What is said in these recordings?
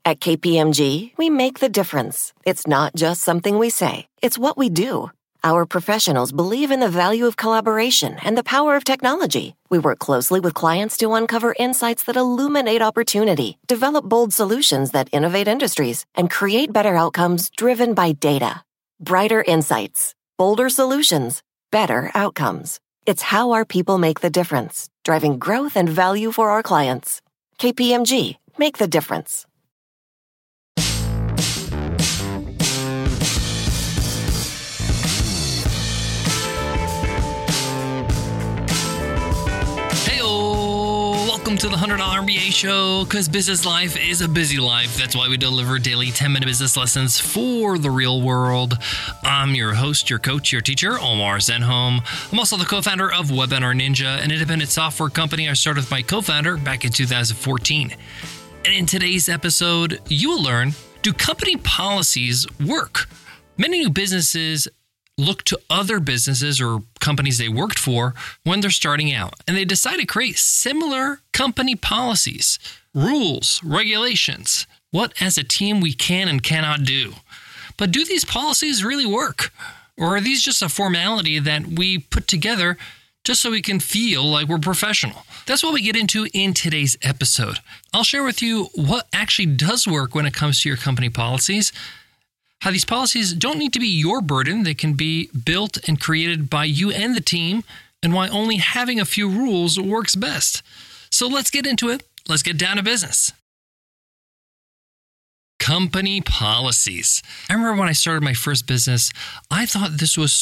At KPMG, we make the difference. It's not just something we say, it's what we do. Our professionals believe in the value of collaboration and the power of technology. We work closely with clients to uncover insights that illuminate opportunity, develop bold solutions that innovate industries, and create better outcomes driven by data. Brighter insights, bolder solutions, better outcomes. It's how our people make the difference, driving growth and value for our clients. KPMG, make the difference. Welcome to the $100 MBA show, because business life is a busy life. That's why we deliver daily 10-minute business lessons for the real world. I'm your host, your coach, your teacher, Omar Zenhom. I'm also the co-founder of Webinar Ninja, an independent software company I started with my co-founder back in 2014. And in today's episode, you will learn, do company policies work? Many new businesses look to other businesses or companies they worked for when they're starting out, and they decide to create similar company policies, rules, regulations, what as a team we can and cannot do. But do these policies really work? Or are these just a formality that we put together just so we can feel like we're professional? That's what we get into in today's episode. I'll share with you what actually does work when it comes to your company policies, how these policies don't need to be your burden, they can be built and created by you and the team, and why only having a few rules works best. So let's get into it. Let's get down to business. Company policies. I remember when I started my first business, I thought this was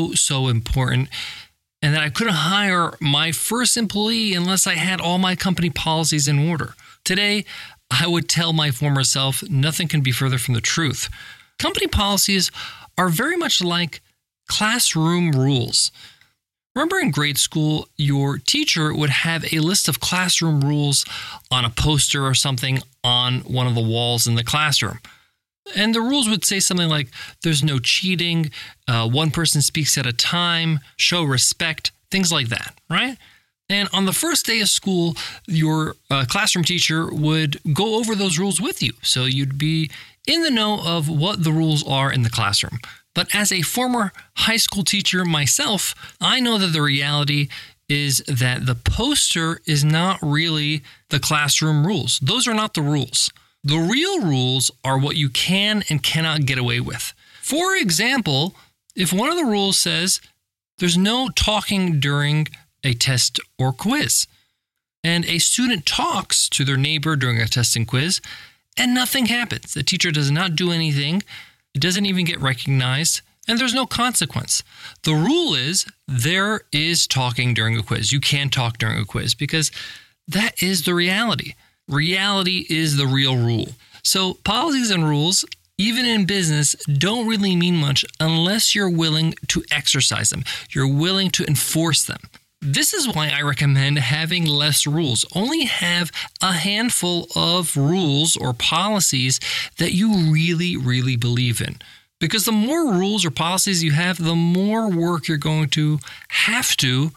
so important, and that I couldn't hire my first employee unless I had all my company policies in order. Today, I would tell my former self, nothing can be further from the truth. Company policies are very much like classroom rules. Remember in grade school, your teacher would have a list of classroom rules on a poster or something on one of the walls in the classroom. And the rules would say something like, there's no cheating, one person speaks at a time, show respect, things like that, right? And on the first day of school, your classroom teacher would go over those rules with you. So you'd be in the know of what the rules are in the classroom. But as a former high school teacher myself, I know that the reality is that the poster is not really the classroom rules. Those are not the rules. The real rules are what you can and cannot get away with. For example, if one of the rules says there's no talking during a test or quiz, and a student talks to their neighbor during a test and quiz, and nothing happens. The teacher does not do anything. It doesn't even get recognized, and there's no consequence. The rule is there is talking during a quiz. You can talk during a quiz because that is the reality. Reality is the real rule. So policies and rules, even in business, don't really mean much unless you're willing to exercise them. You're willing to enforce them. This is why I recommend having less rules. Only have a handful of rules or policies that you really believe in. Because the more rules or policies you have, the more work you're going to have to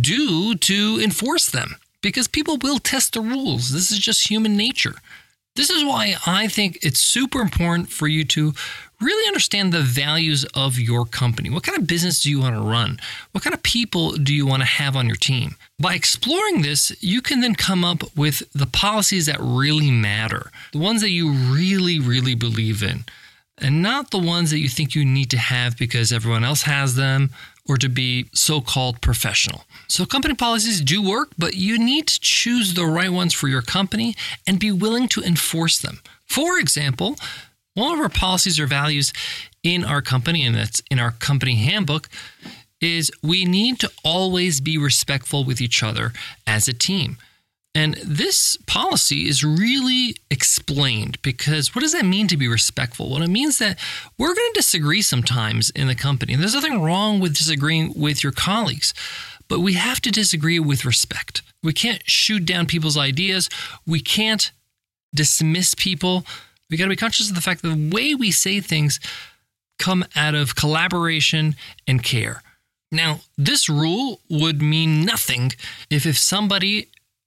do to enforce them. Because people will test the rules. This is just human nature. This is why I think it's super important for you to really understand the values of your company. What kind of business do you want to run? What kind of people do you want to have on your team? By exploring this, you can then come up with the policies that really matter, the ones that you really believe in, and not the ones that you think you need to have because everyone else has them or to be so-called professional. So company policies do work, but you need to choose the right ones for your company and be willing to enforce them. For example, one of our policies or values in our company, and that's in our company handbook, is we need to always be respectful with each other as a team. And this policy is really explained because what does that mean to be respectful? Well, it means that we're going to disagree sometimes in the company. And there's nothing wrong with disagreeing with your colleagues, but we have to disagree with respect. We can't shoot down people's ideas. We can't dismiss people. We got to be conscious of the fact that the way we say things come out of collaboration and care. Now, this rule would mean nothing if somebody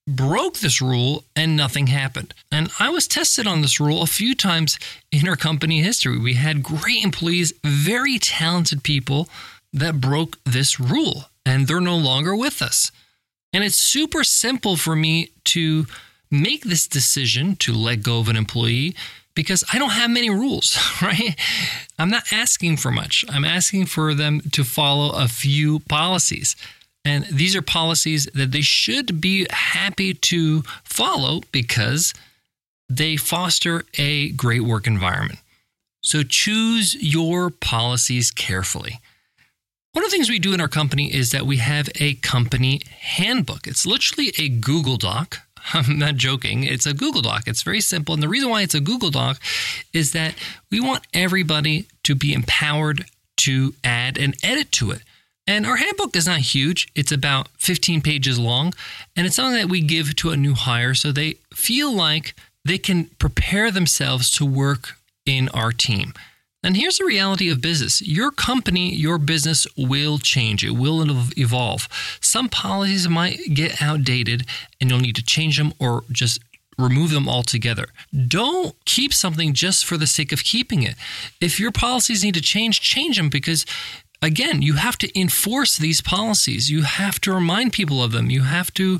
broke this rule and nothing happened. And I was tested on this rule a few times in our company history. We had great employees, very talented people that broke this rule, and they're no longer with us. And it's super simple for me to make this decision to let go of an employee because I don't have many rules, right? I'm not asking for much. I'm asking for them to follow a few policies. And these are policies that they should be happy to follow because they foster a great work environment. So choose your policies carefully. One of the things we do in our company is that we have a company handbook. It's literally a Google Doc. I'm not joking. It's a Google Doc. It's very simple. And the reason why it's a Google Doc is that we want everybody to be empowered to add and edit to it. And our handbook is not huge. It's about 15 pages long. And it's something that we give to a new hire so they feel like they can prepare themselves to work in our team. And here's the reality of business. Your company, your business will change. It will evolve. Some policies might get outdated and you'll need to change them or just remove them altogether. Don't keep something just for the sake of keeping it. If your policies need to change them because, again, you have to enforce these policies. You have to remind people of them. You have to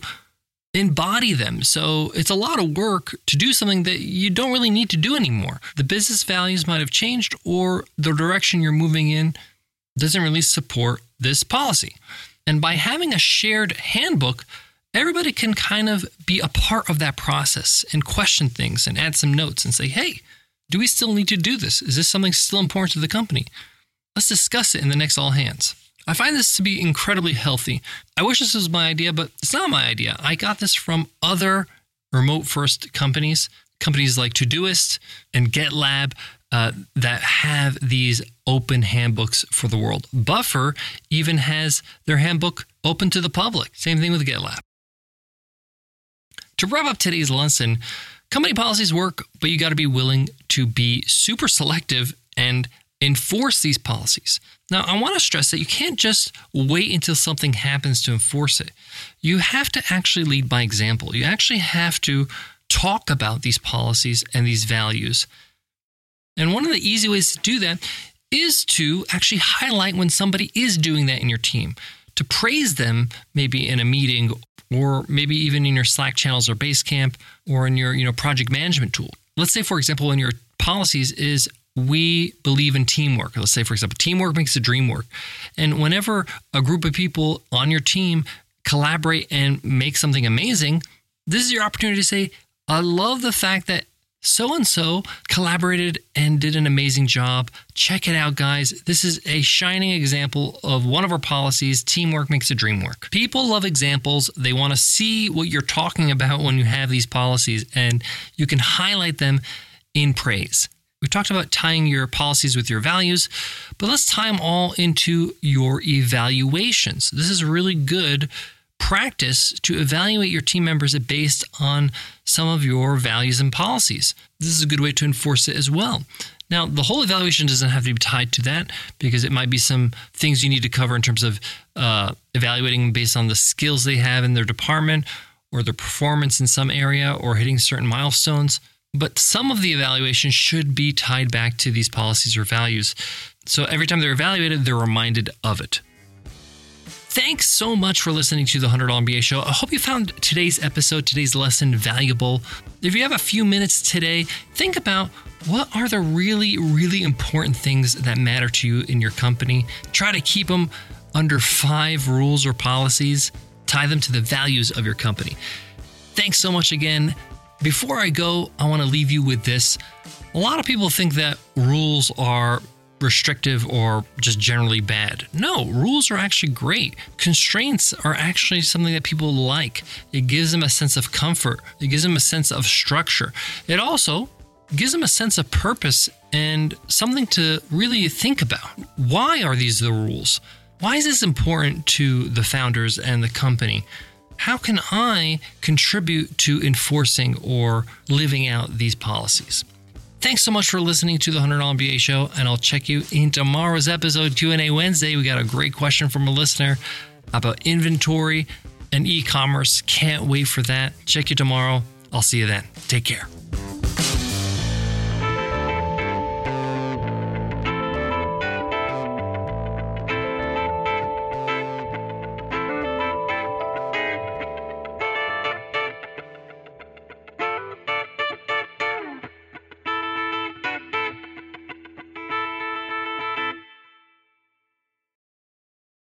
embody them. So it's a lot of work to do something that you don't really need to do anymore. The business values might have changed or the direction you're moving in doesn't really support this policy. And by having a shared handbook, everybody can kind of be a part of that process and question things and add some notes and say, hey, do we still need to do this? Is this something still important to the company? Let's discuss it in the next all hands. I find this to be incredibly healthy. I wish this was my idea, but it's not my idea. I got this from other remote-first companies like Todoist and GitLab that have these open handbooks for the world. Buffer even has their handbook open to the public. Same thing with GitLab. To wrap up today's lesson, company policies work, but you got to be willing to be super selective and enforce these policies. Now, I want to stress that you can't just wait until something happens to enforce it. You have to actually lead by example. You actually have to talk about these policies and these values. And one of the easy ways to do that is to actually highlight when somebody is doing that in your team, to praise them maybe in a meeting or maybe even in your Slack channels or Basecamp or in your project management tool. Let's say, for example, one of your policies is we believe in teamwork. Let's say, for example, teamwork makes the dream work. And whenever a group of people on your team collaborate and make something amazing, this is your opportunity to say, I love the fact that so-and-so collaborated and did an amazing job. Check it out, guys. This is a shining example of one of our policies. Teamwork makes the dream work. People love examples. They want to see what you're talking about when you have these policies, and you can highlight them in praise. We've talked about tying your policies with your values, but let's tie them all into your evaluations. This is really good practice to evaluate your team members based on some of your values and policies. This is a good way to enforce it as well. Now, the whole evaluation doesn't have to be tied to that because it might be some things you need to cover in terms of evaluating based on the skills they have in their department or their performance in some area or hitting certain milestones. But some of the evaluation should be tied back to these policies or values. So every time they're evaluated, they're reminded of it. Thanks so much for listening to the $100 MBA Show. I hope you found today's episode, today's lesson valuable. If you have a few minutes today, think about what are the really, really important things that matter to you in your company. Try to keep them under 5 rules or policies. Tie them to the values of your company. Thanks so much again. Before I go, I want to leave you with this. A lot of people think that rules are restrictive or just generally bad. No, rules are actually great. Constraints are actually something that people like. It gives them a sense of comfort. It gives them a sense of structure. It also gives them a sense of purpose and something to really think about. Why are these the rules? Why is this important to the founders and the company? How can I contribute to enforcing or living out these policies? Thanks so much for listening to the $100 MBA Show, and I'll check you in tomorrow's episode, Q&A Wednesday. We got a great question from a listener about inventory. and e-commerce. Can't wait for that. Check you tomorrow. I'll see you then. Take care.